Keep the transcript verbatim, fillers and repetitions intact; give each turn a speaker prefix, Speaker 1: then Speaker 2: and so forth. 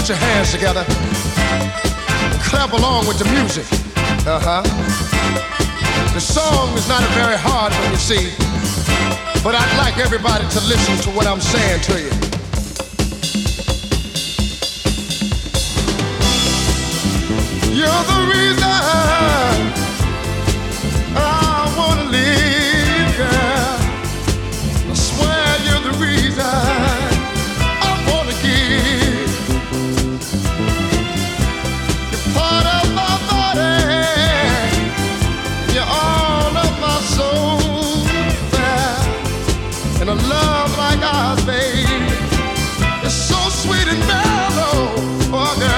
Speaker 1: put your hands together and clap along with the music. Uh-huh. The song is not a very hard one, you see, but I'd like everybody to listen to what I'm saying to you. You're the reason